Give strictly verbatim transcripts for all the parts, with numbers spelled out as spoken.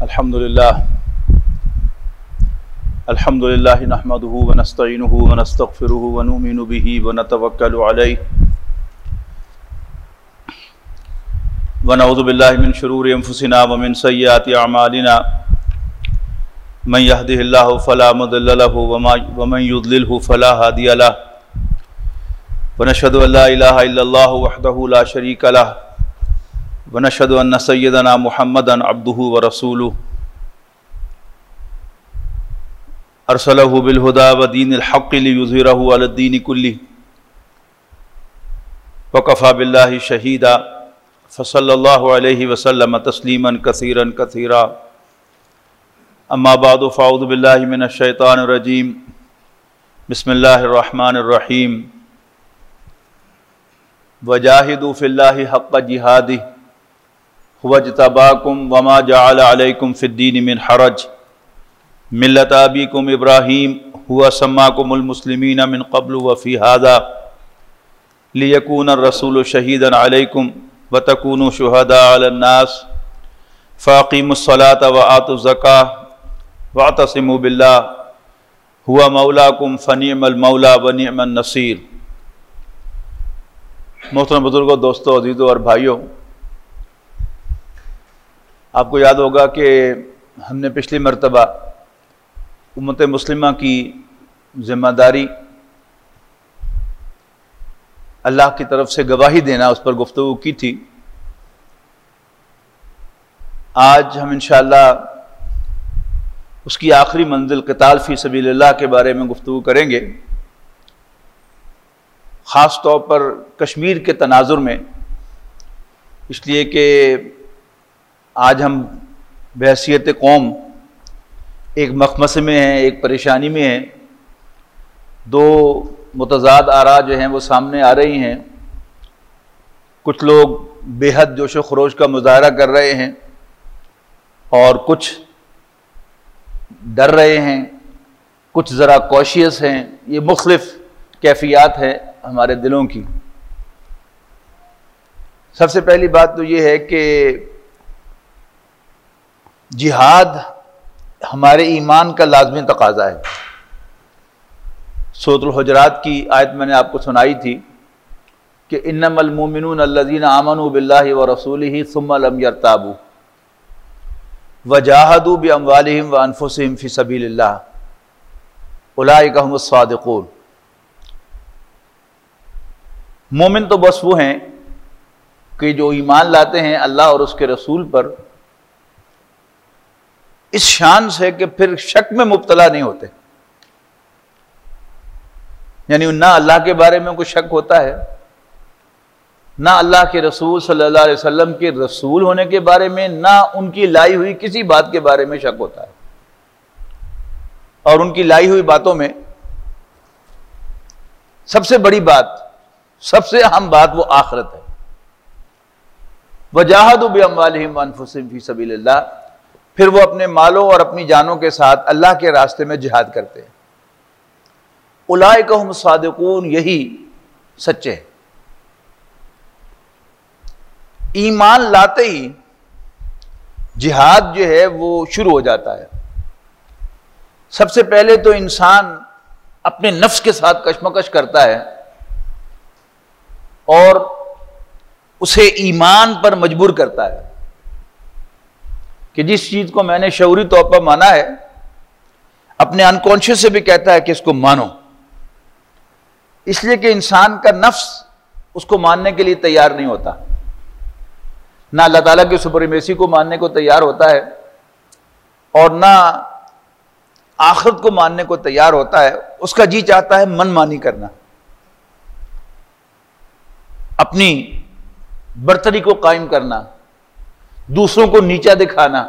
الحمد لله الحمد لله نحمده ونستعينه ونستغفره ونؤمن به ونتوكل عليه ونعوذ بالله من شرور انفسنا ومن سيئات اعمالنا من يهده الله فلا مضل له ومن يضلله فلا هادي له ونشهد ان لا اله الا الله وحده لا شريك له ونشهد ان سيدنا محمدا عبده ورسوله ارسله بالهدى ودين الحق ليظهره على الدين كله وكفى بالله شهيدا فصلى الله عليه وسلم تسليما كثيرا كثيرا اما بعد فاعوذ بالله من الشيطان الرجيم بسم الله الرحمن الرحيم وجاهدوا في الله حق جهاده هو اجتباكم وما جعل عليكم في الدين من حرج ملة أبيكم إبراهيم هو سماكم المسلمين من قبل وفي هذا ليكون الرسول شهيدا عليكم وتكونوا شهداء على الناس فأقيموا الصلاة وآتوا الزكاة واعتصموا بالله هو مولاكم فنعم المولى ونعم النصير۔ محترم بزرگوں، دوستوں، عزیزوں اور بھائیوں، آپ کو یاد ہوگا کہ ہم نے پچھلی مرتبہ امت مسلمہ کی ذمہ داری اللہ کی طرف سے گواہی دینا اس پر گفتگو کی تھی۔ آج ہم انشاءاللہ اس کی آخری منزل قتال فی سبیل اللہ کے بارے میں گفتگو کریں گے، خاص طور پر کشمیر کے تناظر میں، اس لیے کہ آج ہم بحیثیت قوم ایک مخمصے میں ہیں، ایک پریشانی میں ہیں، دو متضاد آراء جو ہیں وہ سامنے آ رہی ہیں۔ کچھ لوگ بے حد جوش و خروش کا مظاہرہ کر رہے ہیں اور کچھ ڈر رہے ہیں، کچھ ذرا کوشیس ہیں۔ یہ مختلف کیفیات ہیں ہمارے دلوں کی۔ سب سے پہلی بات تو یہ ہے کہ جہاد ہمارے ایمان کا لازمی تقاضا ہے۔ سورۃ الحجرات کی آیت میں نے آپ کو سنائی تھی کہ انما المؤمنون الذین آمنوا باللہ ورسولہ ثم لم یرتابوا وجاہدوا باموالہم وانفسہم فی سبیل اللہ اولئک ھم الصادقون۔ مومن تو بس وہ ہیں کہ جو ایمان لاتے ہیں اللہ اور اس کے رسول پر اس شان سے کہ پھر شک میں مبتلا نہیں ہوتے، یعنی نہ اللہ کے بارے میں کوئی شک ہوتا ہے، نہ اللہ کے رسول صلی اللہ علیہ وسلم کے رسول ہونے کے بارے میں، نہ ان کی لائی ہوئی کسی بات کے بارے میں شک ہوتا ہے۔ اور ان کی لائی ہوئی باتوں میں سب سے بڑی بات، سب سے اہم بات وہ آخرت ہے۔ وجاہدوا باموالہم وانفسہم فی سبیل اللہ، پھر وہ اپنے مالوں اور اپنی جانوں کے ساتھ اللہ کے راستے میں جہاد کرتے ہیں۔ اولئک ھم الصادقون، یہی سچے ہیں۔ ایمان لاتے ہی جہاد جو ہے وہ شروع ہو جاتا ہے۔ سب سے پہلے تو انسان اپنے نفس کے ساتھ کشمکش کرتا ہے اور اسے ایمان پر مجبور کرتا ہے کہ جس چیز کو میں نے شعوری طور پر مانا ہے، اپنے انکانشیس سے بھی کہتا ہے کہ اس کو مانو، اس لیے کہ انسان کا نفس اس کو ماننے کے لیے تیار نہیں ہوتا، نہ اللہ تعالیٰ کی سپریمیسی کو ماننے کو تیار ہوتا ہے اور نہ آخرت کو ماننے کو تیار ہوتا ہے۔ اس کا جی چاہتا ہے من مانی کرنا، اپنی برتری کو قائم کرنا، دوسروں کو نیچا دکھانا،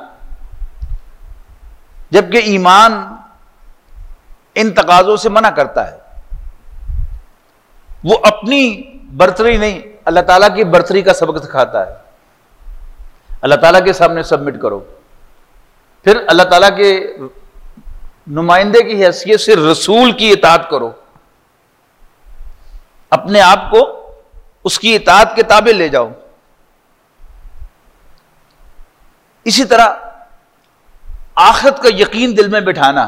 جبکہ ایمان ان تقاضوں سے منع کرتا ہے۔ وہ اپنی برتری نہیں، اللہ تعالیٰ کی برتری کا سبق سکھاتا ہے۔ اللہ تعالیٰ کے سامنے سبمٹ کرو، پھر اللہ تعالیٰ کے نمائندے کی حیثیت سے رسول کی اطاعت کرو، اپنے آپ کو اس کی اطاعت کے تابع لے جاؤ۔ اسی طرح آخرت کا یقین دل میں بٹھانا،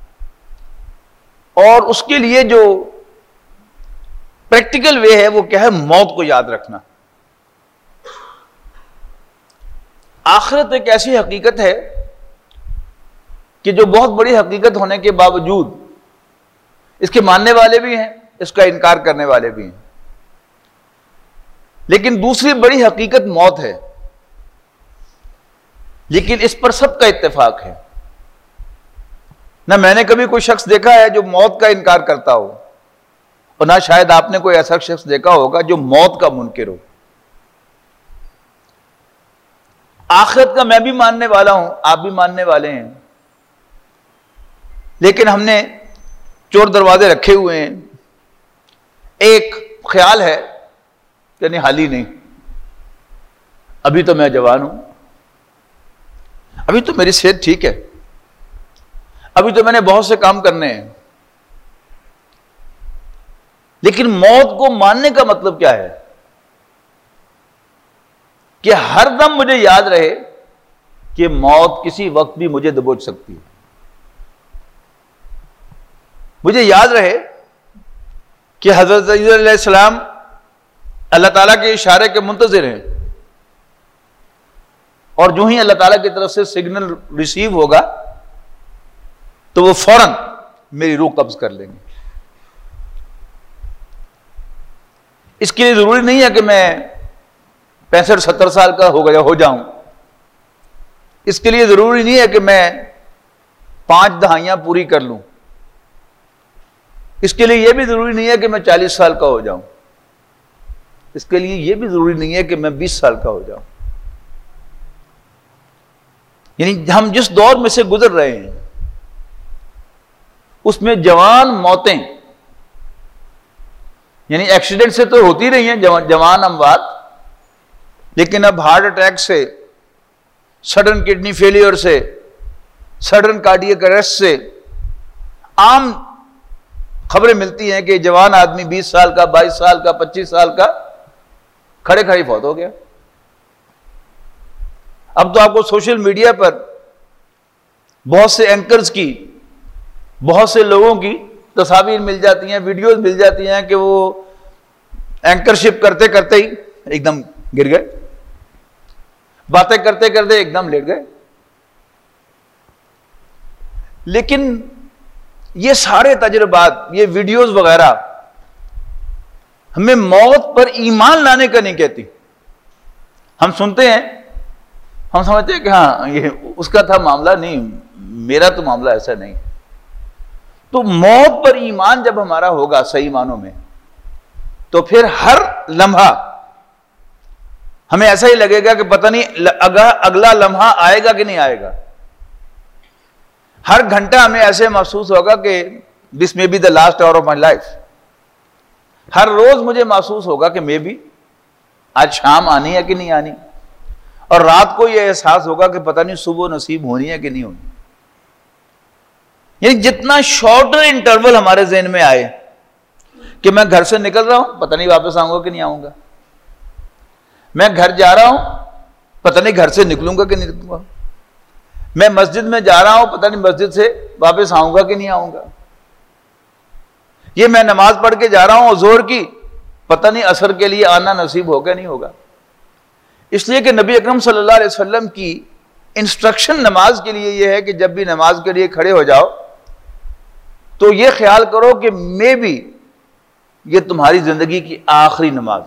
اور اس کے لیے جو پریکٹیکل وے ہے وہ کیا ہے؟ موت کو یاد رکھنا۔ آخرت ایک ایسی حقیقت ہے کہ جو بہت بڑی حقیقت ہونے کے باوجود اس کے ماننے والے بھی ہیں، اس کا انکار کرنے والے بھی ہیں۔ لیکن دوسری بڑی حقیقت موت ہے، لیکن اس پر سب کا اتفاق ہے۔ نہ میں نے کبھی کوئی شخص دیکھا ہے جو موت کا انکار کرتا ہو، اور نہ شاید آپ نے کوئی ایسا شخص دیکھا ہوگا جو موت کا منکر ہو۔ آخرت کا میں بھی ماننے والا ہوں، آپ بھی ماننے والے ہیں، لیکن ہم نے چور دروازے رکھے ہوئے ہیں۔ ایک خیال ہے کہ نہیں، حال ہی نہیں، ابھی تو میں جوان ہوں، ابھی تو میری صحت ٹھیک ہے، ابھی تو میں نے بہت سے کام کرنے ہیں۔ لیکن موت کو ماننے کا مطلب کیا ہے؟ کہ ہر دم مجھے یاد رہے کہ موت کسی وقت بھی مجھے دبوچ سکتی ہے۔ مجھے یاد رہے کہ حضرت عیسی علیہ السلام اللہ تعالیٰ کے اشارے کے منتظر ہیں، اور جو ہی اللہ تعالیٰ کی طرف سے سگنل ریسیو ہوگا تو وہ فوراً میری روح قبض کر لیں گے۔ اس کے لیے ضروری نہیں ہے کہ میں پینسٹھ ستر سال کا ہو گیا ہو جاؤں، اس کے لیے ضروری نہیں ہے کہ میں پانچ دہائیاں پوری کر لوں، اس کے لیے یہ بھی ضروری نہیں ہے کہ میں چالیس سال کا ہو جاؤں، اس کے لیے یہ بھی ضروری نہیں ہے کہ میں بیس سال کا ہو جاؤں۔ یعنی ہم جس دور میں سے گزر رہے ہیں اس میں جوان موتیں، یعنی ایکسیڈنٹ سے تو ہوتی رہی ہیں جوان اموات، لیکن اب ہارٹ اٹیک سے، سڈن کڈنی فیلئر سے، سڈن کارڈیک اریسٹ سے عام خبریں ملتی ہیں کہ جوان آدمی بیس سال کا، بائیس سال کا، پچیس سال کا کھڑے کھڑے فوت ہو گیا۔ اب تو آپ کو سوشل میڈیا پر بہت سے اینکرز کی، بہت سے لوگوں کی تصاویر مل جاتی ہیں، ویڈیوز مل جاتی ہیں کہ وہ اینکرشپ کرتے کرتے ہی ایک دم گر گئے، باتیں کرتے کرتے ایک دم لیٹ گئے۔ لیکن یہ سارے تجربات، یہ ویڈیوز وغیرہ ہمیں موت پر ایمان لانے کا نہیں کہتی۔ ہم سنتے ہیں، ہم سمجھتے ہیں کہ ہاں یہ اس کا تھا معاملہ، نہیں میرا تو معاملہ ایسا نہیں۔ تو موت پر ایمان جب ہمارا ہوگا صحیح معنوں میں، تو پھر ہر لمحہ ہمیں ایسا ہی لگے گا کہ پتہ نہیں اگلا لمحہ آئے گا کہ نہیں آئے گا۔ ہر گھنٹہ ہمیں ایسے محسوس ہوگا کہ this may be the last hour of my life. ہر روز مجھے محسوس ہوگا کہ میں بھی آج شام آنی ہے کہ نہیں آنی، اور رات کو یہ احساس ہوگا کہ پتہ نہیں صبح نصیب ہونی ہے کہ نہیں ہونی۔ یعنی جتنا شارٹر انٹرول ہمارے ذہن میں آئے کہ میں گھر سے نکل رہا ہوں، پتہ نہیں واپس آؤں گا کہ نہیں آؤں گا، میں گھر جا رہا ہوں، پتہ نہیں گھر سے نکلوں گا کہ نہیں نکلوں گا، میں مسجد میں جا رہا ہوں، پتہ نہیں مسجد سے واپس آؤں گا کہ نہیں آؤں گا، یہ میں نماز پڑھ کے جا رہا ہوں ظہر کی، پتہ نہیں عصر کے لیے آنا نصیب ہوگا نہیں ہوگا۔ اس لیے کہ نبی اکرم صلی اللہ علیہ وسلم کی انسٹرکشن نماز کے لیے یہ ہے کہ جب بھی نماز کے لیے کھڑے ہو جاؤ تو یہ خیال کرو کہ میں بھی یہ تمہاری زندگی کی آخری نماز۔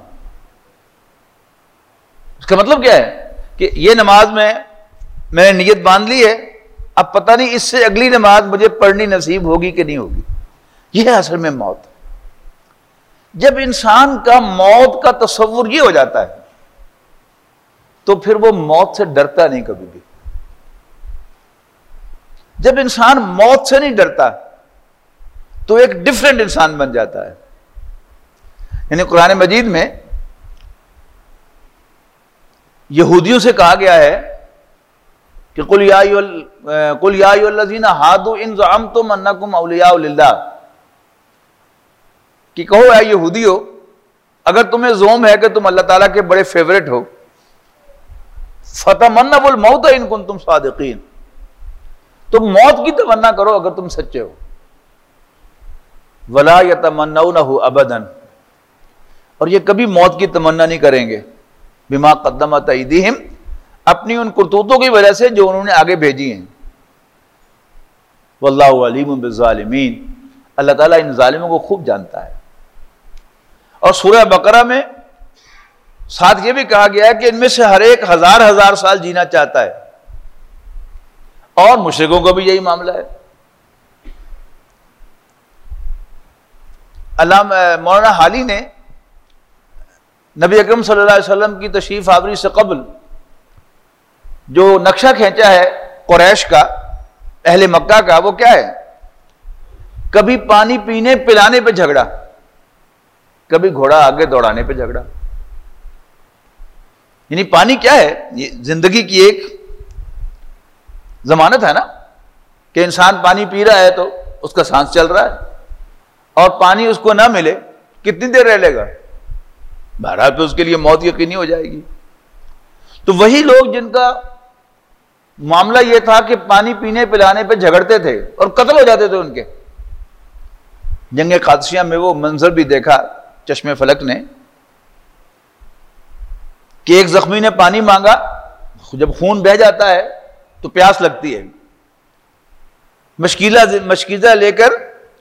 اس کا مطلب کیا ہے کہ یہ نماز میں میں نے نیت باندھ لی ہے، اب پتہ نہیں اس سے اگلی نماز مجھے پڑھنی نصیب ہوگی کہ نہیں ہوگی۔ یہ ہے اصل میں موت۔ جب انسان کا موت کا تصور یہ ہو جاتا ہے تو پھر وہ موت سے ڈرتا نہیں کبھی بھی۔ جب انسان موت سے نہیں ڈرتا تو ایک ڈیفرنٹ انسان بن جاتا ہے۔ یعنی قرآن مجید میں یہودیوں سے کہا گیا ہے کہ قل یا قل یا ایھا الذین ھادوا ان زعمتم انکم اولیاء للہ، کہ کہو اے یہودیو، اگر تمہیں زوم ہے کہ تم اللہ تعالیٰ کے بڑے فیورٹ ہو، فتمنوا الموت ان کنتم صادقین، تم موت کی تمنا کرو اگر تم سچے ہو. ولا یتمنونہ ابدا، اور یہ کبھی موت کی تمنا نہیں کریں گے. بما قدمت ایدیہم، اپنی ان کرتوتوں کی وجہ سے جو انہوں نے آگے بھیجی ہیں. واللہ علیم بالظالمین، اللہ تعالیٰ ان ظالموں کو خوب جانتا ہے. اور سورہ بقرہ میں ساتھ یہ بھی کہا گیا ہے کہ ان میں سے ہر ایک ہزار ہزار سال جینا چاہتا ہے، اور مشرکوں کا بھی یہی معاملہ ہے. علامہ مولانا حالی نے نبی اکرم صلی اللہ علیہ وسلم کی تشریف آوری سے قبل جو نقشہ کھینچا ہے قریش کا، اہل مکہ کا، وہ کیا ہے؟ کبھی پانی پینے پلانے پہ جھگڑا، کبھی گھوڑا آگے دوڑانے پہ جھگڑا. یعنی پانی کیا ہے؟ یہ زندگی کی ایک ضمانت ہے نا، کہ انسان پانی پی رہا ہے تو اس کا سانس چل رہا ہے، اور پانی اس کو نہ ملے کتنی دیر رہ لے گا؟ بہرحال پہ اس کے لیے موت یقینی ہو جائے گی. تو وہی لوگ جن کا معاملہ یہ تھا کہ پانی پینے پلانے پہ جھگڑتے تھے اور قتل ہو جاتے تھے ان کے. جنگ قادسیہ میں وہ منظر بھی دیکھا چشم فلک نے کہ ایک زخمی نے پانی مانگا، جب خون بہہ جاتا ہے تو پیاس لگتی ہے، مشکیزہ مشکیزہ لے کر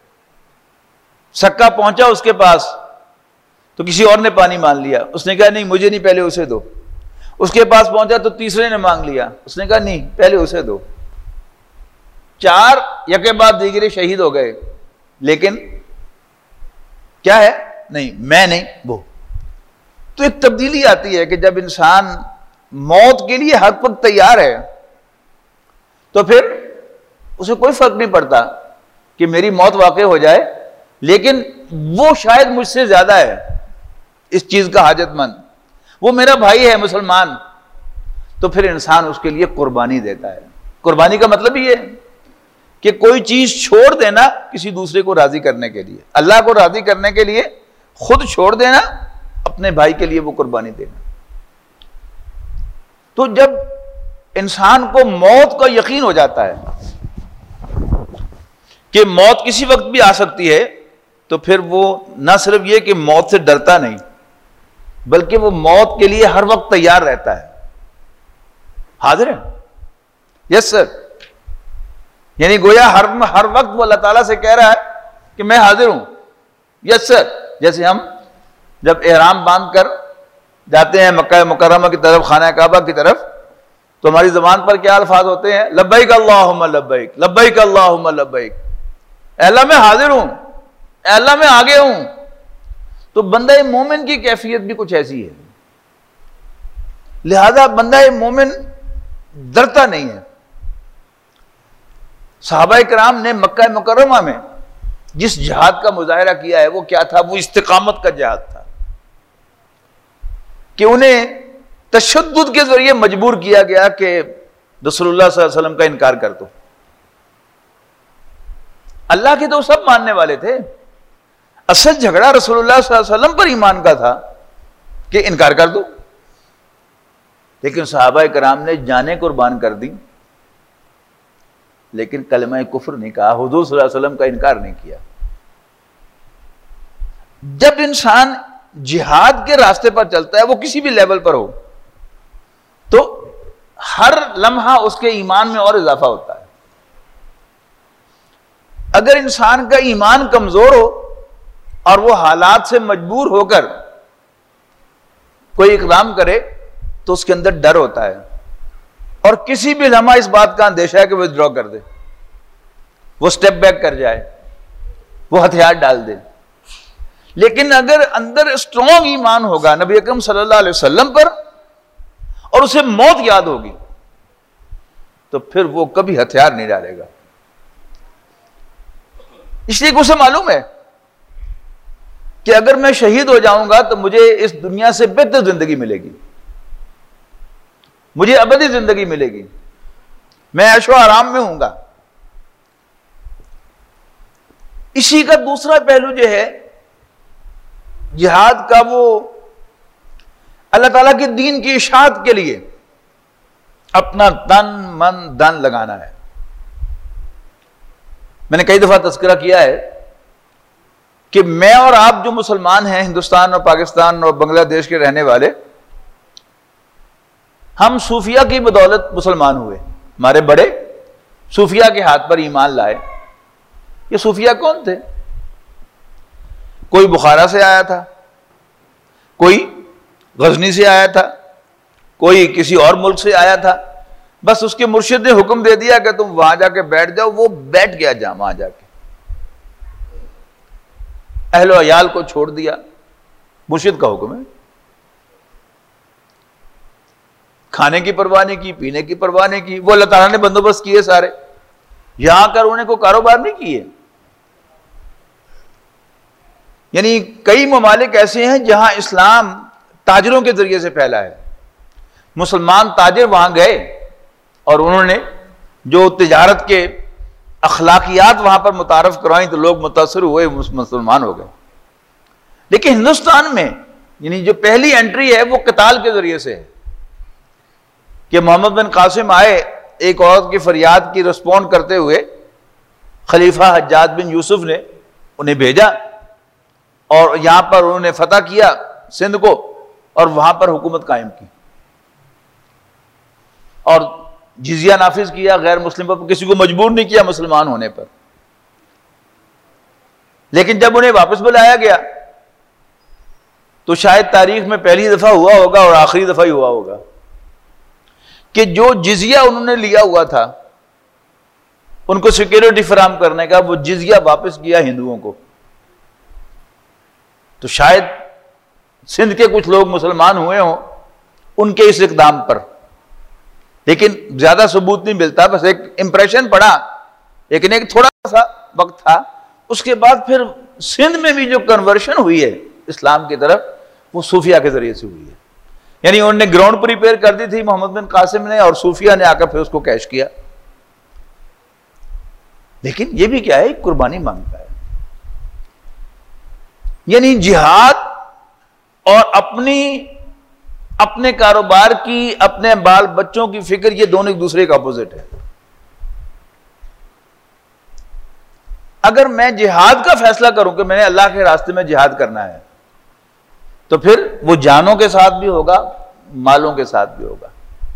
سکا پہنچا اس کے پاس تو کسی اور نے پانی مان لیا. اس نے کہا نہیں مجھے نہیں، پہلے اسے دو. اس کے پاس پہنچا تو تیسرے نے مانگ لیا. اس نے کہا نہیں پہلے اسے دو. چار یکے بعد دیگرے شہید ہو گئے، لیکن کیا ہے؟ نہیں میں نہیں، وہ. تو ایک تبدیلی آتی ہے کہ جب انسان موت کے لیے حق وقت تیار ہے تو پھر اسے کوئی فرق نہیں پڑتا کہ میری موت واقع ہو جائے، لیکن وہ شاید مجھ سے زیادہ ہے اس چیز کا حاجت مند، وہ میرا بھائی ہے مسلمان، تو پھر انسان اس کے لیے قربانی دیتا ہے. قربانی کا مطلب یہ ہے کہ کوئی چیز چھوڑ دینا کسی دوسرے کو راضی کرنے کے لیے، اللہ کو راضی کرنے کے لیے خود چھوڑ دینا، اپنے بھائی کے لیے وہ قربانی دینا. تو جب انسان کو موت کا یقین ہو جاتا ہے کہ موت کسی وقت بھی آ سکتی ہے، تو پھر وہ نہ صرف یہ کہ موت سے ڈرتا نہیں، بلکہ وہ موت کے لیے ہر وقت تیار رہتا ہے. حاضر ہے؟ یس سر. یعنی گویا ہر ہر وقت وہ اللہ تعالیٰ سے کہہ رہا ہے کہ میں حاضر ہوں. یس سر. جیسے ہم جب احرام باندھ کر جاتے ہیں مکہ مکرمہ کی طرف، خانہ کعبہ کی طرف، تو ہماری زبان پر کیا الفاظ ہوتے ہیں؟ لبیک اللہم لبیک، لبیک اللہم لبیک. اے اللہ میں حاضر ہوں، اے اللہ میں آگے ہوں. تو بندہ مومن کی کیفیت بھی کچھ ایسی ہے. لہذا بندہ مومن ڈرتا نہیں ہے. صحابہ کرام نے مکہ مکرمہ میں جس جہاد کا مظاہرہ کیا ہے وہ کیا تھا؟ وہ استقامت کا جہاد تھا کہ انہیں تشدد کے ذریعے مجبور کیا گیا کہ رسول اللہ صلی اللہ علیہ وسلم کا انکار کر دو. اللہ کے تو سب ماننے والے تھے، اصل جھگڑا رسول اللہ صلی اللہ علیہ وسلم پر ایمان کا تھا کہ انکار کر دو. لیکن صحابہ کرام نے جانیں قربان کر دی، لیکن کلمہ کفر نہیں کہا، حضور صلی اللہ علیہ وسلم کا انکار نہیں کیا. جب انسان جہاد کے راستے پر چلتا ہے، وہ کسی بھی لیول پر ہو، تو ہر لمحہ اس کے ایمان میں اور اضافہ ہوتا ہے. اگر انسان کا ایمان کمزور ہو اور وہ حالات سے مجبور ہو کر کوئی اقدام کرے تو اس کے اندر ڈر ہوتا ہے، اور کسی بھی لمحہ اس بات کا اندیشہ ہے کہ وہ ودرا کر دے، وہ سٹیپ بیک کر جائے، وہ ہتھیار ڈال دے. لیکن اگر اندر اسٹرانگ ایمان ہوگا نبی اکرم صلی اللہ علیہ وسلم پر، اور اسے موت یاد ہوگی، تو پھر وہ کبھی ہتھیار نہیں ڈالے گا. اس لیے کہ اسے معلوم ہے کہ اگر میں شہید ہو جاؤں گا تو مجھے اس دنیا سے بہتر زندگی ملے گی، مجھے ابدی زندگی ملے گی، میں عیش و آرام میں ہوں گا. اسی کا دوسرا پہلو جو ہے جہاد کا، وہ اللہ تعالیٰ کے دین کی اشاعت کے لیے اپنا تن من دن لگانا ہے. میں نے کئی دفعہ تذکرہ کیا ہے کہ میں اور آپ جو مسلمان ہیں ہندوستان اور پاکستان اور بنگلہ دیش کے رہنے والے، ہم صوفیہ کی بدولت مسلمان ہوئے. ہمارے بڑے صوفیہ کے ہاتھ پر ایمان لائے. یہ صوفیہ کون تھے؟ کوئی بخارا سے آیا تھا، کوئی غزنی سے آیا تھا، کوئی کسی اور ملک سے آیا تھا. بس اس کے مرشد نے حکم دے دیا کہ تم وہاں جا کے بیٹھ جاؤ. وہ بیٹھ گیا جا وہاں جا کے، اہل و عیال کو چھوڑ دیا. مرشد کا حکم ہے. کھانے کی پرواہ نہیں کی، پینے کی پرواہ نہیں کی. وہ اللہ تعالیٰ نے بندوبست کیے سارے. یہاں کر انہیں کوئی کاروبار نہیں کیے. یعنی کئی ممالک ایسے ہیں جہاں اسلام تاجروں کے ذریعے سے پھیلا ہے. مسلمان تاجر وہاں گئے اور انہوں نے جو تجارت کے اخلاقیات وہاں پر متعارف کروائیں تو لوگ متاثر ہوئے، مسلمان ہو گئے. لیکن ہندوستان میں یعنی جو پہلی انٹری ہے وہ قتال کے ذریعے سے ہے کہ محمد بن قاسم آئے، ایک عورت کی فریاد کی رسپونڈ کرتے ہوئے خلیفہ حجاج بن یوسف نے انہیں بھیجا اور یہاں پر انہوں نے فتح کیا سندھ کو اور وہاں پر حکومت قائم کی اور جزیہ نافذ کیا غیر مسلم پر. کسی کو مجبور نہیں کیا مسلمان ہونے پر. لیکن جب انہیں واپس بلایا گیا تو شاید تاریخ میں پہلی دفعہ ہوا ہوگا اور آخری دفعہ ہی ہوا ہوگا کہ جو جزیہ انہوں نے لیا ہوا تھا ان کو سیکیورٹی فراہم کرنے کا، وہ جزیہ واپس کیا ہندوؤں کو. تو شاید سندھ کے کچھ لوگ مسلمان ہوئے ہوں ان کے اس اقدام پر، لیکن زیادہ ثبوت نہیں ملتا. بس ایک امپریشن پڑا، لیکن ایک تھوڑا سا وقت تھا. اس کے بعد پھر سندھ میں بھی جو کنورشن ہوئی ہے اسلام کی طرف وہ صوفیہ کے ذریعے سے ہوئی ہے. یعنی انہوں نے گراؤنڈ پریپیئر کر دی تھی محمد بن قاسم نے، اور صوفیہ نے آ کر پھر اس کو کیش کیا. لیکن یہ بھی کیا ہے، ایک قربانی مانگتا ہے. یعنی جہاد اور اپنی اپنے کاروبار کی، اپنے بال بچوں کی فکر، یہ دونوں ایک دوسرے کا اپوزٹ ہے. اگر میں جہاد کا فیصلہ کروں کہ میں نے اللہ کے راستے میں جہاد کرنا ہے تو پھر وہ جانوں کے ساتھ بھی ہوگا، مالوں کے ساتھ بھی ہوگا.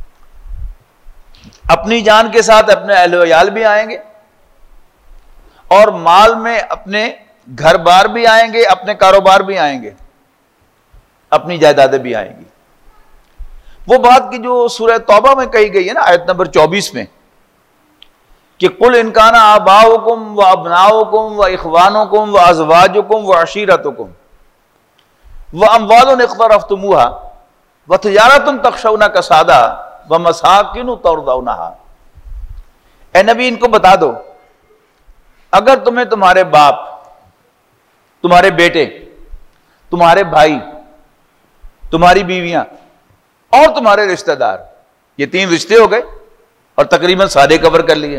اپنی جان کے ساتھ اپنے اہل و عیال بھی آئیں گے اور مال میں اپنے گھر بار بھی آئیں گے، اپنے کاروبار بھی آئیں گے، اپنی جائیدادیں بھی آئیں گی. وہ بات کی جو سورہ توبہ میں کہی گئی ہے نا آیت نمبر چوبیس میں کہ قل ان کان آباؤکم و ابناؤکم و اخوانکم و ازواجکم و عشیرتکم و اموال اقترفتموها و تجارت تخشون کسادها و مساکن ترضونها. اے نبی ان کو بتا دو، اگر تمہیں تمہارے باپ، تمہارے بیٹے، تمہارے بھائی، تمہاری بیویاں اور تمہارے رشتہ دار، یہ تین رشتے ہو گئے اور تقریباً سارے کور کر لیے.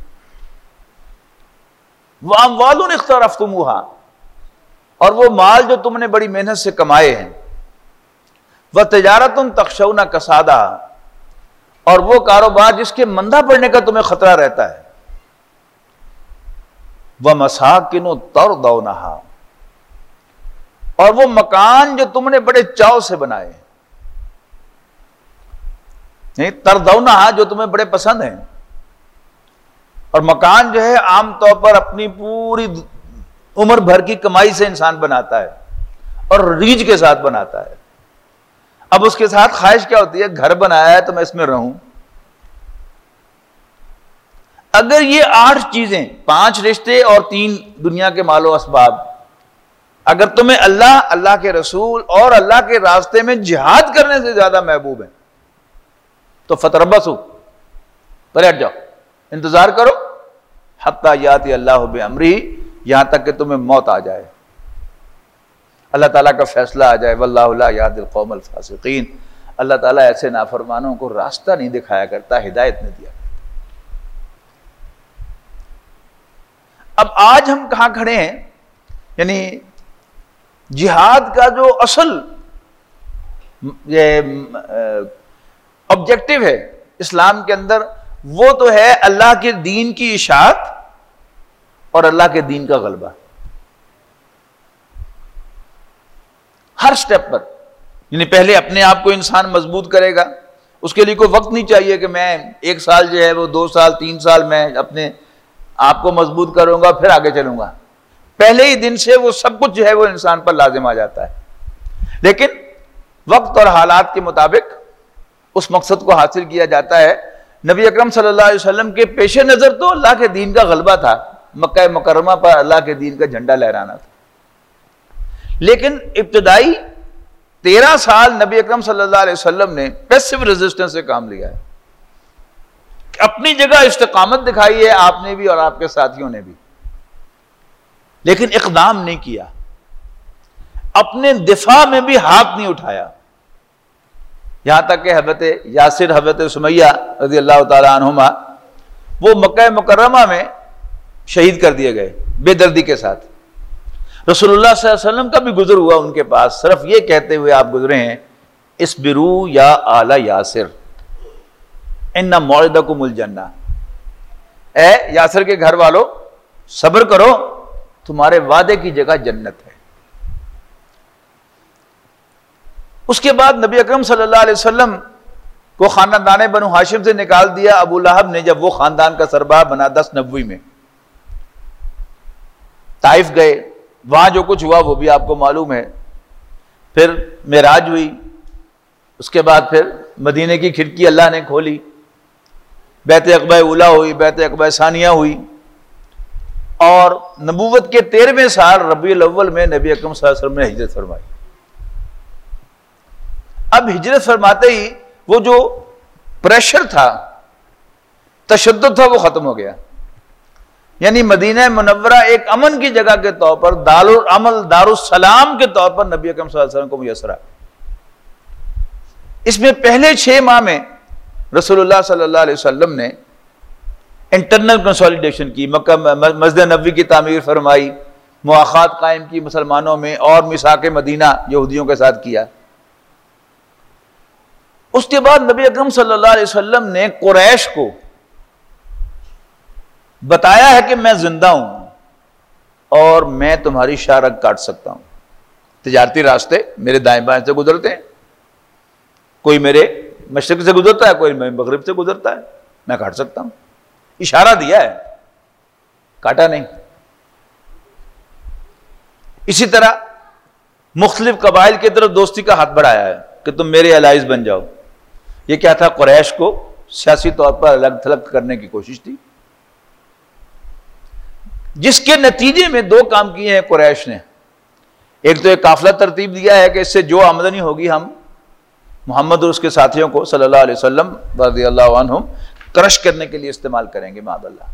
وَأَمْوَالٌ اقْتَرَفْتُمُوهَا، اور وہ مال جو تم نے بڑی محنت سے کمائے ہیں. وَتِجَارَةٌ تَخْشَوْنَ كَسَادَهَا، اور وہ کاروبار جس کے مندہ پڑنے کا تمہیں خطرہ رہتا ہے. وَمَسَاكِنُ تَرْضَوْنَهَا، اور وہ مکان جو تم نے بڑے چاؤ سے بنائے ہیں. نہیں ترضونہا، جو تمہیں بڑے پسند ہیں. اور مکان جو ہے عام طور پر اپنی پوری عمر بھر کی کمائی سے انسان بناتا ہے اور ریجھ کے ساتھ بناتا ہے. اب اس کے ساتھ خواہش کیا ہوتی ہے، گھر بنایا ہے تو میں اس میں رہوں. اگر یہ آٹھ چیزیں، پانچ رشتے اور تین دنیا کے مال و اسباب، اگر تمہیں اللہ، اللہ کے رسول اور اللہ کے راستے میں جہاد کرنے سے زیادہ محبوب ہیں تو فتربصوا، بیٹھ جاؤ، انتظار کرو، حتی یاتی اللہ بامرہ، یہاں تک کہ تمہیں موت آ جائے، اللہ تعالیٰ کا فیصلہ آ جائے. واللہ لا یہدی القوم الفاسقین، اللہ تعالیٰ ایسے نافرمانوں کو راستہ نہیں دکھایا کرتا، ہدایت نہیں دیا. اب آج ہم کہاں کھڑے ہیں؟ یعنی جہاد کا جو اصل یہ آبجیکٹو ہے اسلام کے اندر وہ تو ہے اللہ کے دین کی اشاعت اور اللہ کے دین کا غلبہ. ہر سٹیپ پر. یعنی پہلے اپنے آپ کو انسان مضبوط کرے گا, اس کے لیے کوئی وقت نہیں چاہیے کہ میں ایک سال جو ہے وہ دو سال تین سال میں اپنے آپ کو مضبوط کروں گا پھر آگے چلوں گا. پہلے ہی دن سے وہ سب کچھ جو ہے وہ انسان پر لازم آ جاتا ہے. لیکن وقت اور حالات کے مطابق اس مقصد کو حاصل کیا جاتا ہے. نبی اکرم صلی اللہ علیہ وسلم کے پیش نظر تو اللہ کے دین کا غلبہ تھا, مکہ مکرمہ پر اللہ کے دین کا جھنڈا لہرانا تھا. لیکن ابتدائی تیرہ سال نبی اکرم صلی اللہ علیہ وسلم نے پیسو ریزسٹنس سے کام لیا ہے. اپنی جگہ استقامت دکھائی ہے آپ نے بھی اور آپ کے ساتھیوں نے بھی, لیکن اقدام نہیں کیا, اپنے دفاع میں بھی ہاتھ نہیں اٹھایا. یہاں تک کہ حضرت یاسر, حضرت سمیہ رضی اللہ تعالی عنہما وہ مکہ مکرمہ میں شہید کر دیے گئے بے دردی کے ساتھ. رسول اللہ صلی اللہ علیہ وسلم کا بھی گزر ہوا ان کے پاس, صرف یہ کہتے ہوئے آپ گزرے ہیں, اصبروا یا آل یاسر ان موعدکم الجنہ, اے یاسر کے گھر والو صبر کرو, تمہارے وعدے کی جگہ جنت ہے. اس کے بعد نبی اکرم صلی اللہ علیہ وسلم کو خاندان بنو ہاشم سے نکال دیا ابو لہب نے, جب وہ خاندان کا سربراہ بنا دس نبوی میں. طائف گئے, وہاں جو کچھ ہوا وہ بھی آپ کو معلوم ہے. پھر معراج ہوئی, اس کے بعد پھر مدینے کی کھڑکی اللہ نے کھولی, بیت عقبہ اولا ہوئی, بیت عقبہ ثانیہ ہوئی, اور نبوت کے تیرہویں سال ربیع الاول میں نبی اکرم صلی اللہ علیہ وسلم نے ہجرت فرمائی. اب ہجرت فرماتے ہی وہ جو پریشر تھا, تشدد تھا, وہ ختم ہو گیا. یعنی مدینہ منورہ ایک امن کی جگہ کے طور پر, دار الامن دار السلام کے طور پر نبی اکرم صلی اللہ علیہ وسلم کو میسر آیا. اس میں پہلے چھ ماہ میں رسول اللہ صلی اللہ علیہ وسلم نے انٹرنل کنسولیڈیشن کی, مکہ مسجد نبوی کی تعمیر فرمائی, مواخات قائم کی مسلمانوں میں, اور میثاق مدینہ یہودیوں کے ساتھ کیا. اس کے بعد نبی اکرم صلی اللہ علیہ وسلم نے قریش کو بتایا ہے کہ میں زندہ ہوں اور میں تمہاری شارک کاٹ سکتا ہوں. تجارتی راستے میرے دائیں بائیں سے گزرتے ہیں, کوئی میرے مشرق سے گزرتا ہے, کوئی مغرب سے گزرتا ہے, میں کاٹ سکتا ہوں. اشارہ دیا ہے, کاٹا نہیں. اسی طرح مختلف قبائل کی طرف دوستی کا ہاتھ بڑھایا ہے کہ تم میرے الائز بن جاؤ. یہ کیا تھا؟ قریش کو سیاسی طور پر الگ تھلگ کرنے کی کوشش تھی, جس کے نتیجے میں دو کام کیے ہیں قریش نے. ایک تو ایک قافلہ ترتیب دیا ہے کہ اس سے جو آمدنی ہوگی ہم محمد اور اس کے ساتھیوں کو صلی اللہ علیہ وسلم رضی اللہ عنہم کرش کرنے کے لیے استعمال کریں گے معاذ اللہ.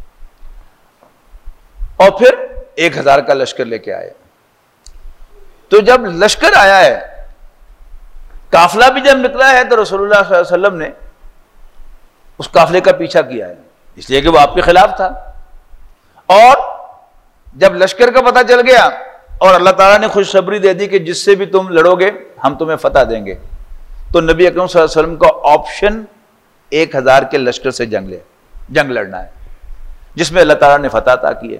اور پھر ایک ہزار کا لشکر لے کے آئے. تو جب لشکر آیا ہے, قافلہ بھی جب نکلا ہے, تو رسول اللہ صلی اللہ علیہ وسلم نے اس قافلے کا پیچھا کیا ہے, اس لیے کہ وہ آپ کے خلاف تھا. اور جب لشکر کا پتہ چل گیا اور اللہ تعالیٰ نے خوشخبری دے دی کہ جس سے بھی تم لڑو گے ہم تمہیں فتح دیں گے, تو نبی اکرم صلی اللہ علیہ وسلم کا آپشن ایک ہزار کے لشکر سے جنگ لے جنگ لڑنا ہے, جس میں اللہ تعالیٰ نے فتح عطا کی ہے.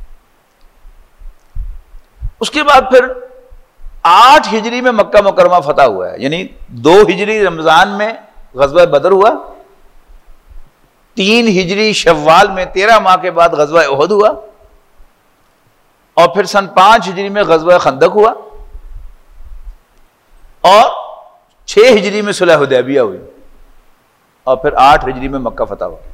اس کے بعد پھر آٹھ ہجری میں مکہ مکرمہ فتح ہوا ہے. یعنی دو ہجری رمضان میں غزوہ بدر ہوا, تین ہجری شوال میں تیرہ ماہ کے بعد غزوہ احد ہوا, اور پھر سن پانچ ہجری میں غزوہ خندق ہوا, اور چھ ہجری میں صلح حدیبیہ ہوئی, اور پھر آٹھ ہجری میں مکہ فتح ہوا.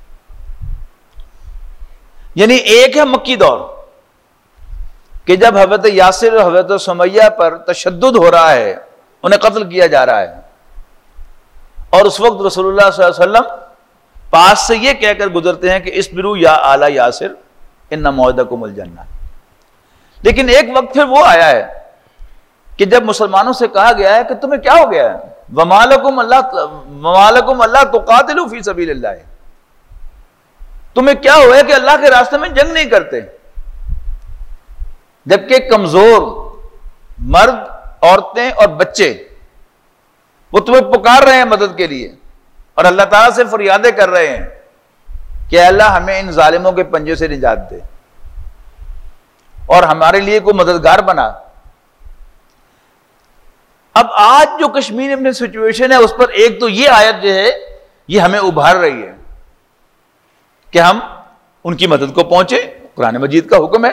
یعنی ایک ہے مکی دور کہ جب حضرت یاسر اور حضرت سمیہ پر تشدد ہو رہا ہے, انہیں قتل کیا جا رہا ہے, اور اس وقت رسول اللہ صلی اللہ علیہ وسلم پاس سے یہ کہہ کر گزرتے ہیں کہ اصبروا یا آل یاسر ان موعدکم الجنہ. لیکن ایک وقت پھر وہ آیا ہے کہ جب مسلمانوں سے کہا گیا ہے کہ تمہیں کیا ہو گیا ہے, وما لکم اللہ وما لکم اللہ تقاتلوا فی سبیل اللہ, تمہیں کیا ہوا ہے کہ اللہ کے راستے میں جنگ نہیں کرتے, جبکہ کمزور مرد, عورتیں اور بچے وہ تمہیں پکار رہے ہیں مدد کے لیے, اور اللہ تعالیٰ سے فریادیں کر رہے ہیں کہ اللہ ہمیں ان ظالموں کے پنجے سے نجات دے. اور ہمارے لیے کوئی مددگار بنا. اب آج جو کشمیر میں سچویشن ہے اس پر ایک تو یہ آیت جو ہے یہ ہمیں ابھار رہی ہے کہ ہم ان کی مدد کو پہنچے. قرآن مجید کا حکم ہے.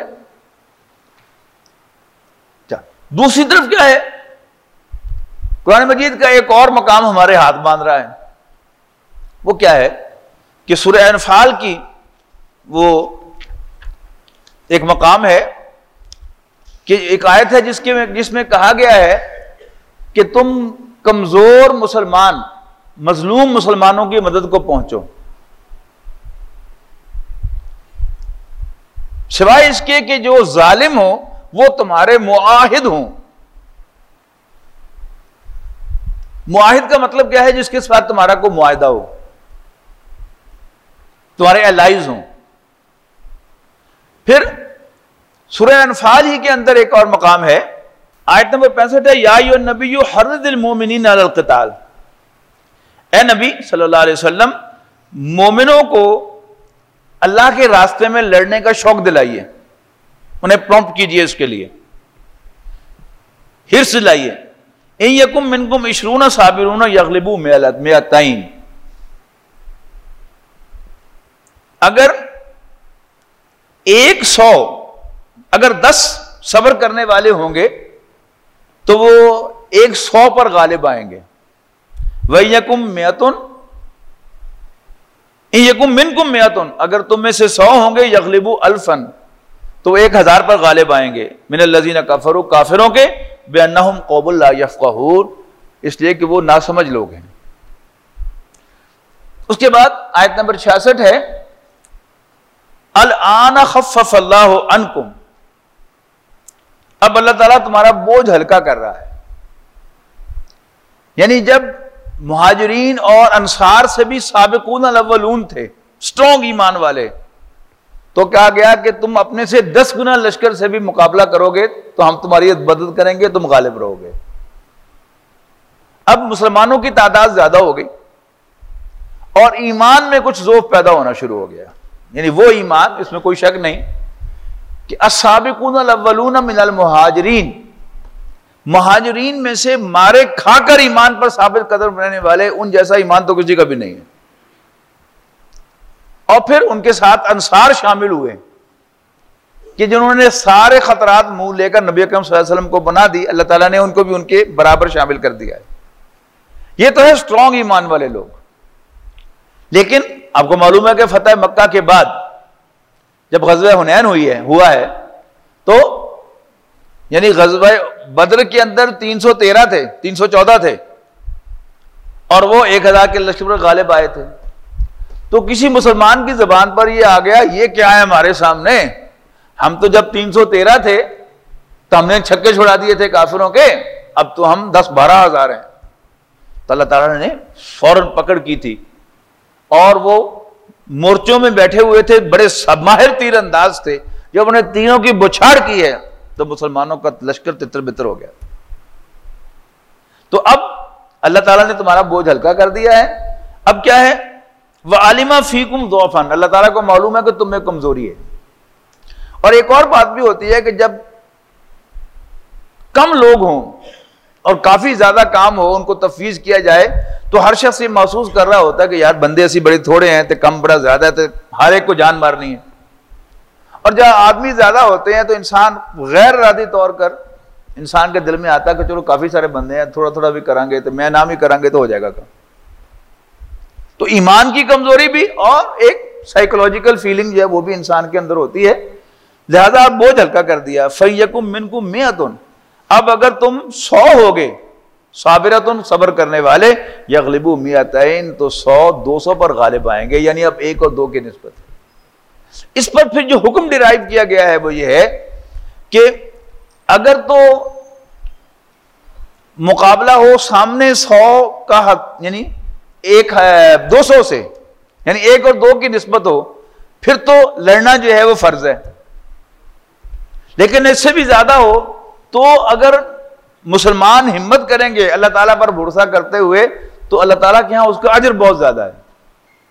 دوسری طرف کیا ہے؟ قرآن مجید کا ایک اور مقام ہمارے ہاتھ باندھ رہا ہے. وہ کیا ہے کہ سورہ انفال کی وہ ایک مقام ہے کہ ایک آیت ہے جس کے جس میں کہا گیا ہے کہ تم کمزور مسلمان مظلوم مسلمانوں کی مدد کو پہنچو، سوائے اس کے کہ جو ظالم ہو وہ تمہارے معاہد ہوں. معاہد کا مطلب کیا ہے؟ جس کے ساتھ تمہارا کوئی معاہدہ ہو، تمہارے الائز ہوں. پھر سورہ انفال ہی کے اندر ایک اور مقام ہے، آیت نمبر پینسٹھ ہے، یا ایھا النبی حرض المؤمنین علی القتال. اے نبی صلی اللہ علیہ وسلم مومنوں کو اللہ کے راستے میں لڑنے کا شوق دلائیے، انہیں پرومپٹ کیجئے اس کے لیے، حرص دلائیے. ان یکم منکم عشرون صابرون یغلبوا مئتین. اگر ایک سو اگر دس صبر کرنے والے ہوں گے تو وہ ایک سو پر غالب آئیں گے. وَإِن مِّئَةٌ إِن يَكُن مِّنكُم مِّئَةٌ اگر تم میں سے سو ہوں گے یغلبوا الفاً تو وہ ایک ہزار پر غالب آئیں گے. من الذین کفروا کافروں کے، بِأَنَّهُمْ قَوْمٌ لَا يَفْقَهُونَ اس لیے کہ وہ ناسمجھ لوگ ہیں. اس کے بعد آیت نمبر چھیاسٹھ ہے، الآن خفف اللہ عنکم. اب اللہ تعالیٰ تمہارا بوجھ ہلکا کر رہا ہے. یعنی جب مہاجرین اور انصار سے بھی سابقون الاولون تھے، سٹرونگ ایمان والے، تو کہا گیا کہ تم اپنے سے دس گنا لشکر سے بھی مقابلہ کرو گے تو ہم تمہاری مدد کریں گے، تم غالب رہو گے. اب مسلمانوں کی تعداد زیادہ ہو گئی اور ایمان میں کچھ ذوق پیدا ہونا شروع ہو گیا. یعنی وہ ایمان، اس میں کوئی شک نہیں کہ السابقون الاولون من المہاجرین، مہاجرین میں سے مارے کھا کر ایمان پر ثابت قدم رہنے والے، ان جیسا ایمان تو کسی کا بھی نہیں ہے. اور پھر ان کے ساتھ انصار شامل ہوئے کہ جنہوں نے سارے خطرات منہ لے کر نبی اکرم صلی اللہ علیہ وسلم کو بنا دی، اللہ تعالیٰ نے ان کو بھی ان کے برابر شامل کر دیا ہے. یہ تو ہے سٹرونگ ایمان والے لوگ. لیکن آپ کو معلوم ہے کہ فتح مکہ کے بعد جب غزوہ حنین ہوئی ہے ہوا ہے تو یعنی غزوہ بدر کے اندر تین سو تیرہ تھے، تین سو چودہ تھے اور وہ ایک ہزار کے لشکر پر غالب آئے تھے. تو کسی مسلمان کی زبان پر یہ آ گیا، یہ کیا ہے ہمارے سامنے، ہم تو جب تین سو تیرہ تھے تو ہم نے چھکے چھڑا دیے تھے کافروں کے، اب تو ہم دس بارہ ہزار ہیں. تو اللہ تعالیٰ نے فوراً پکڑ کی تھی اور وہ مورچوں میں بیٹھے ہوئے تھے، بڑے ماہر تیر انداز تھے. جب انہیں تینوں کی بچھاڑ کی ہے تو مسلمانوں کا لشکر تتر بتر ہو گیا. تو اب اللہ تعالیٰ نے تمہارا بوجھ ہلکا کر دیا ہے. اب کیا ہے؟ وَعَلِمَ فِيكُمْ ضَعْفًا، اللہ تعالیٰ کو معلوم ہے کہ تم میں کمزوری ہے. اور ایک اور بات بھی ہوتی ہے کہ جب کم لوگ ہوں اور کافی زیادہ کام ہو، ان کو تفویض کیا جائے تو ہر شخص یہ محسوس کر رہا ہوتا ہے کہ یار بندے ایسی بڑے تھوڑے ہیں تو کم بڑا زیادہ ہے تو ہر ایک کو جان مارنی ہے. اور جب آدمی زیادہ ہوتے ہیں تو انسان غیر ارادی طور پر انسان کے دل میں آتا ہے کہ چلو کافی سارے بندے ہیں، تھوڑا تھوڑا بھی کریں گے تو میں نام ہی کریں گے تو ہو جائے گا کام. تو ایمان کی کمزوری بھی اور ایک سائیکولوجیکل فیلنگ جو ہے وہ بھی انسان کے اندر ہوتی ہے. لہذا آپ بوجھ ہلکا کر دیا. فَيَّكُم مِّنكُم مِّئَةٌ اب اگر تم سو ہوگے، صابرتن صبر کرنے والے، یغلبوا مئتین تو سو دو سو پر غالب آئیں گے. یعنی اب ایک اور دو کی نسبت. اس پر پھر جو حکم ڈرائیو کیا گیا ہے وہ یہ ہے کہ اگر تو مقابلہ ہو سامنے سو کا حق یعنی ایک دو سو سے، یعنی ایک اور دو کی نسبت ہو، پھر تو لڑنا جو ہے وہ فرض ہے. لیکن اس سے بھی زیادہ ہو تو اگر مسلمان ہمت کریں گے اللہ تعالیٰ پر بھروسہ کرتے ہوئے تو اللہ تعالیٰ کے ہاں اس کا اجر بہت زیادہ ہے.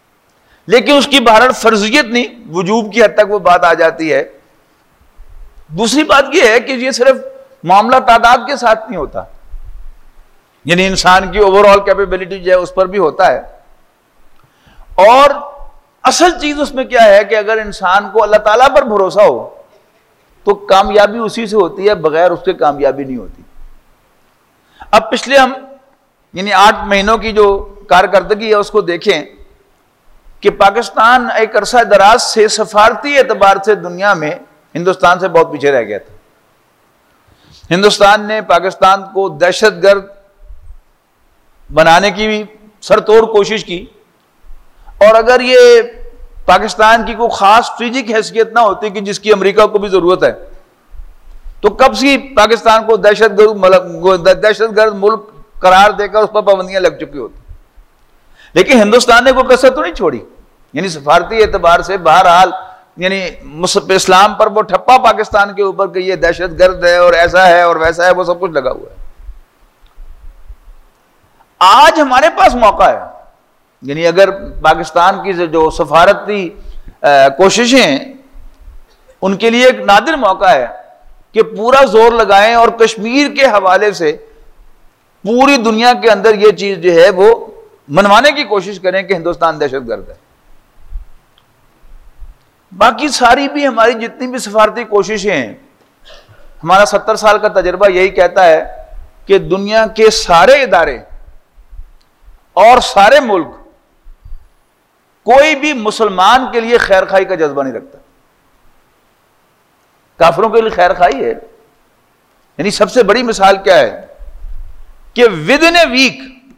لیکن اس کی بہرحال فرضیت نہیں، وجوب کی حد تک وہ بات آ جاتی ہے. دوسری بات یہ ہے کہ یہ صرف معاملہ تعداد کے ساتھ نہیں ہوتا، یعنی انسان کی اوور آل کیپیبلٹی جو ہے اس پر بھی ہوتا ہے، اور اصل چیز اس میں کیا ہے کہ اگر انسان کو اللہ تعالیٰ پر بھروسہ ہو تو کامیابی اسی سے ہوتی ہے، بغیر اس کے کامیابی نہیں ہوتی۔ اب پچھلے ہم یعنی آٹھ مہینوں کی جو کارکردگی ہے اس کو دیکھیں کہ پاکستان ایک عرصہ دراز سے سفارتی اعتبار سے دنیا میں ہندوستان سے بہت پیچھے رہ گیا تھا۔ ہندوستان نے پاکستان کو دہشت گرد بنانے کی بھی سر توڑ کوشش کی، اور اگر یہ پاکستان کی کوئی خاص اسٹریٹجک حیثیت نہ ہوتی کہ جس کی امریکہ کو بھی ضرورت ہے تو کب سی پاکستان کو دہشت گرد دہشت گرد ملک قرار دے کر اس پر پابندیاں لگ چکی ہوتی، لیکن ہندوستان نے کوئی کسر تو نہیں چھوڑی، یعنی سفارتی اعتبار سے بہرحال یعنی اسلام پر وہ ٹھپا پاکستان کے اوپر کہ یہ دہشت گرد ہے اور ایسا ہے اور ویسا ہے، وہ سب کچھ لگا ہوا ہے۔ آج ہمارے پاس موقع ہے، یعنی اگر پاکستان کی جو سفارتی کوششیں ہیں ان کے لیے ایک نادر موقع ہے کہ پورا زور لگائیں اور کشمیر کے حوالے سے پوری دنیا کے اندر یہ چیز جو ہے وہ منوانے کی کوشش کریں کہ ہندوستان دہشت گرد ہے۔ باقی ساری بھی ہماری جتنی بھی سفارتی کوششیں ہیں، ہمارا ستر سال کا تجربہ یہی کہتا ہے کہ دنیا کے سارے ادارے اور سارے ملک کوئی بھی مسلمان کے لیے خیر خواہی کا جذبہ نہیں رکھتا، کافروں کے لیے خیر خواہی ہے۔ یعنی سب سے بڑی مثال کیا ہے کہ within a week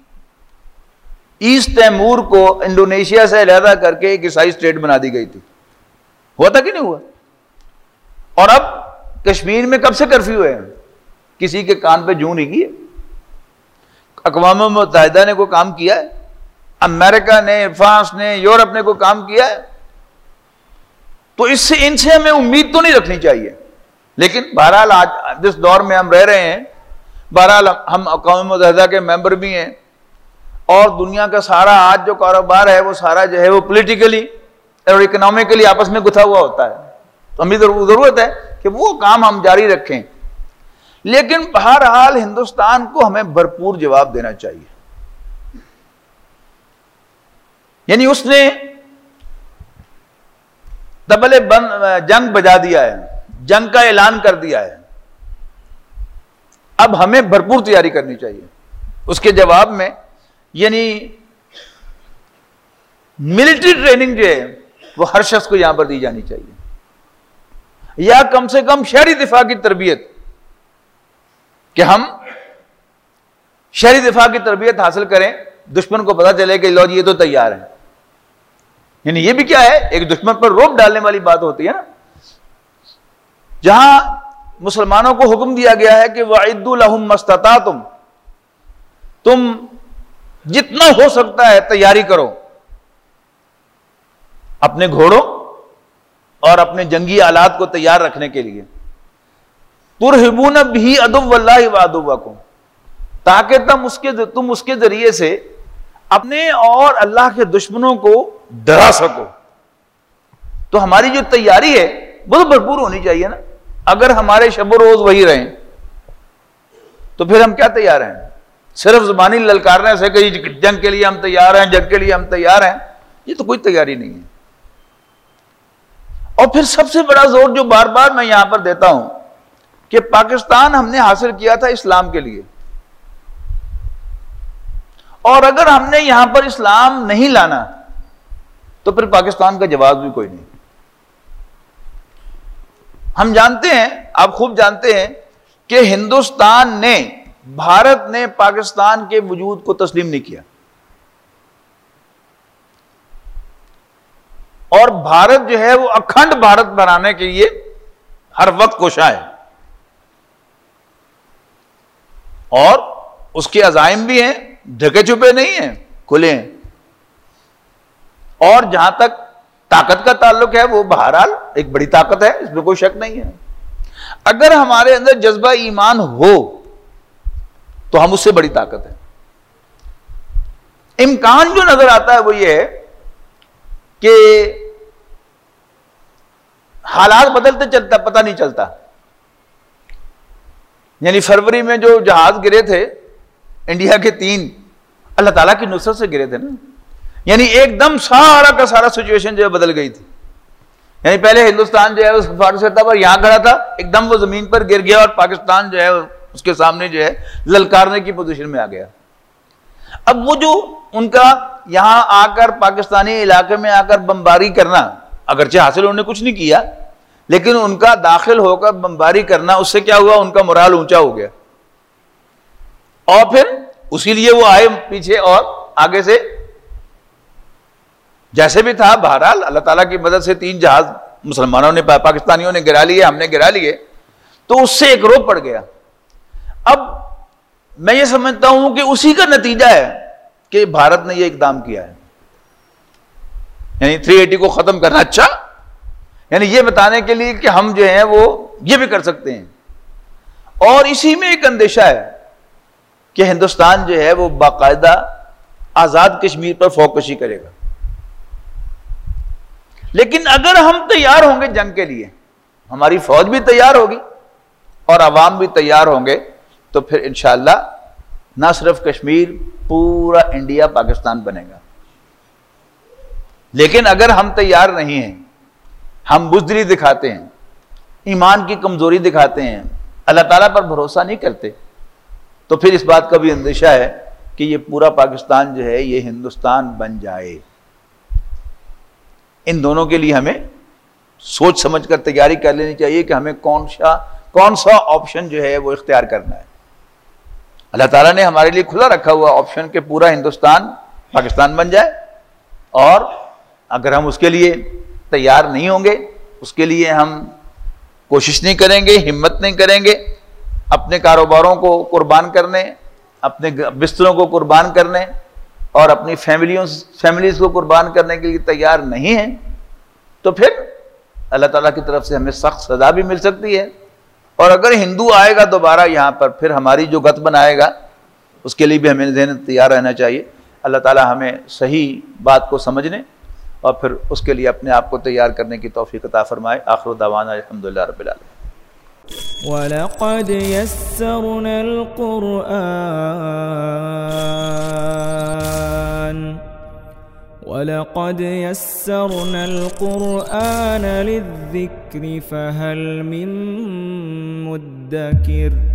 East Timor کو انڈونیشیا سے علیحدہ کر کے ایک عیسائی اسٹیٹ بنا دی گئی تھی، ہوا تھا کہ نہیں ہوا؟ اور اب کشمیر میں کب سے کرفیو ہے؟ کسی کے کان پہ جوں نہیں کی ہے؟ اقوام متحدہ نے کوئی کام کیا ہے؟ امریکہ نے، فرانس نے، یورپ نے کوئی کام کیا ہے؟ تو اس سے ان سے ہمیں امید تو نہیں رکھنی چاہیے، لیکن بہرحال آج جس دور میں ہم رہ رہے ہیں، بہرحال ہم اقوام متحدہ کے ممبر بھی ہیں، اور دنیا کا سارا آج جو کاروبار ہے وہ سارا جو ہے وہ پولیٹیکلی اور اکنامکلی آپس میں گتھا ہوا ہوتا ہے، تو ہمیں ضرورت ہے کہ وہ کام ہم جاری رکھیں، لیکن بہرحال ہندوستان کو ہمیں بھرپور جواب دینا چاہیے۔ یعنی اس نے طبل جنگ بجا دیا ہے، جنگ کا اعلان کر دیا ہے، اب ہمیں بھرپور تیاری کرنی چاہیے اس کے جواب میں۔ یعنی ملٹری ٹریننگ جو ہے وہ ہر شخص کو یہاں پر دی جانی چاہیے، یا کم سے کم شہری دفاع کی تربیت، کہ ہم شہری دفاع کی تربیت حاصل کریں، دشمن کو پتا چلے کہ لو جی یہ تو تیار ہے۔ یعنی یہ بھی کیا ہے، ایک دشمن پر روب ڈالنے والی بات ہوتی ہے نا، جہاں مسلمانوں کو حکم دیا گیا ہے کہ وَأَعِدُّوا لَهُم مَّا اسْتَطَعْتُمْ، تم جتنا ہو سکتا ہے تیاری کرو اپنے گھوڑوں اور اپنے جنگی آلات کو تیار رکھنے کے لیے، تُرْهِبُونَ بِهِ عَدُوَّ اللَّهِ وَعَدُوَّكُمْ، تاکہ تم اس کے تم اس کے ذریعے سے اپنے اور اللہ کے دشمنوں کو ڈرا سکو۔ تو ہماری جو تیاری ہے وہ تو بھرپور ہونی چاہیے نا۔ اگر ہمارے شب و روز وہی رہیں تو پھر ہم کیا تیار ہیں؟ صرف زبانی للکارنے سے کہ جنگ کے لیے ہم تیار ہیں، جنگ کے لیے ہم تیار ہیں، یہ تو کوئی تیاری نہیں ہے۔ اور پھر سب سے بڑا زور جو بار بار میں یہاں پر دیتا ہوں کہ پاکستان ہم نے حاصل کیا تھا اسلام کے لیے، اور اگر ہم نے یہاں پر اسلام نہیں لانا تو پھر پاکستان کا جواز بھی کوئی نہیں۔ ہم جانتے ہیں، آپ خوب جانتے ہیں کہ ہندوستان نے، بھارت نے پاکستان کے وجود کو تسلیم نہیں کیا، اور بھارت جو ہے وہ اکھنڈ بھارت بنانے کے لیے ہر وقت کوشاں ہے، اور اس کے عزائم بھی ہیں، ڈھکے چھپے نہیں ہیں، کھلے ہیں۔ اور جہاں تک طاقت کا تعلق ہے وہ بہرحال ایک بڑی طاقت ہے، اس میں کوئی شک نہیں ہے۔ اگر ہمارے اندر جذبہ ایمان ہو تو ہم اس سے بڑی طاقت ہے۔ امکان جو نظر آتا ہے وہ یہ ہے کہ حالات بدلتے چلتا پتہ نہیں چلتا، یعنی فروری میں جو جہاز گرے تھے انڈیا کے تین، اللہ تعالیٰ کی نصرت سے گرے تھے نا. یعنی ایک دم سارا کا سارا سچویشن جو ہے بدل گئی تھی. یعنی پہلے ہندوستان جو ہے اس فارغ سطح پر یہاں کھڑا تھا، ایک دم وہ زمین پر گر گیا اور پاکستان جو ہے اس کے سامنے جو ہے للکارنے کی پوزیشن میں آ گیا. اب وہ جو ان کا یہاں آ کر پاکستانی علاقے میں آ کر بمباری کرنا، اگرچہ حاصل انہوں نے کچھ نہیں کیا، لیکن ان کا داخل ہو کر بمباری کرنا، اس سے کیا ہوا، ان کا مرال اونچا ہو گیا. اور پھر اسی لیے وہ آئے پیچھے اور آگے سے جیسے بھی تھا. بہرحال اللہ تعالیٰ کی مدد سے تین جہاز مسلمانوں نے پاکستانیوں نے گرا لیے، ہم نے گرا لیے، تو اس سے ایک روب پڑ گیا. اب میں یہ سمجھتا ہوں کہ اسی کا نتیجہ ہے کہ بھارت نے یہ اقدام کیا ہے، یعنی تھری ایٹی کو ختم کرنا. اچھا، یعنی یہ بتانے کے لیے کہ ہم جو ہیں وہ یہ بھی کر سکتے ہیں. اور اسی میں ایک اندیشہ ہے کہ ہندوستان جو ہے وہ باقاعدہ آزاد کشمیر پر فوکشی کرے گا. لیکن اگر ہم تیار ہوں گے جنگ کے لیے، ہماری فوج بھی تیار ہوگی اور عوام بھی تیار ہوں گے، تو پھر انشاءاللہ نہ صرف کشمیر، پورا انڈیا پاکستان بنے گا. لیکن اگر ہم تیار نہیں ہیں، ہم بزدلی دکھاتے ہیں، ایمان کی کمزوری دکھاتے ہیں، اللہ تعالیٰ پر بھروسہ نہیں کرتے، تو پھر اس بات کا بھی اندیشہ ہے کہ یہ پورا پاکستان جو ہے یہ ہندوستان بن جائے. ان دونوں کے لیے ہمیں سوچ سمجھ کر تیاری کر لینی چاہیے کہ ہمیں کون سا کون سا آپشن جو ہے وہ اختیار کرنا ہے. اللہ تعالیٰ نے ہمارے لیے کھلا رکھا ہوا آپشن کہ پورا ہندوستان پاکستان بن جائے، اور اگر ہم اس کے لیے تیار نہیں ہوں گے، اس کے لیے ہم کوشش نہیں کریں گے، ہمت نہیں کریں گے، اپنے کاروباروں کو قربان کرنے، اپنے بستروں کو قربان کرنے اور اپنی فیملیوں فیملیز کو قربان کرنے کے لیے تیار نہیں ہیں، تو پھر اللہ تعالیٰ کی طرف سے ہمیں سخت سزا بھی مل سکتی ہے. اور اگر ہندو آئے گا دوبارہ یہاں پر، پھر ہماری جو گت بنائے گا، اس کے لیے بھی ہمیں ذہن تیار رہنا چاہیے. اللہ تعالیٰ ہمیں صحیح بات کو سمجھنے اور پھر اس کے لیے اپنے آپ کو تیار کرنے کی توفیق عطا فرمائے. آخر دعوانا الحمدللہ رب العالمین. وَلَقَدْ يَسَّرْنَا الْقُرْآنَ وَلَقَدْ يَسَّرْنَا الْقُرْآنَ لِلذِّكْرِ فَهَلْ مِن مُّدَّكِرٍ